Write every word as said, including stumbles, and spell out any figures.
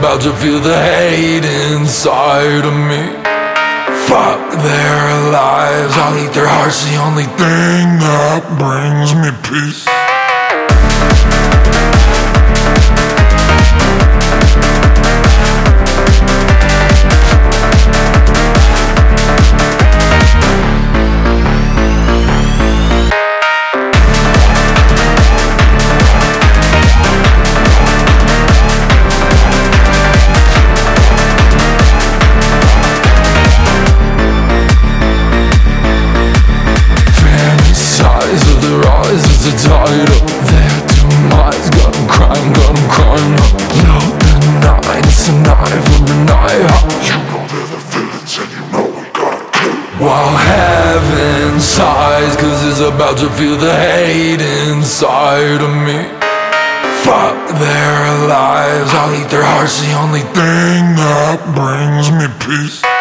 about to feel the hate inside of me. Fuck their lives, I'll eat their hearts, the only thing that brings me peace. Is the title, their demise. Got them crying, got them crying. No denying, it's a knife from the night. You know they're the villains and you know we gotta kill them. While heaven sighs, cause it's about to feel the hate inside of me. Fuck their lives, I'll eat their hearts, the only thing that brings me peace.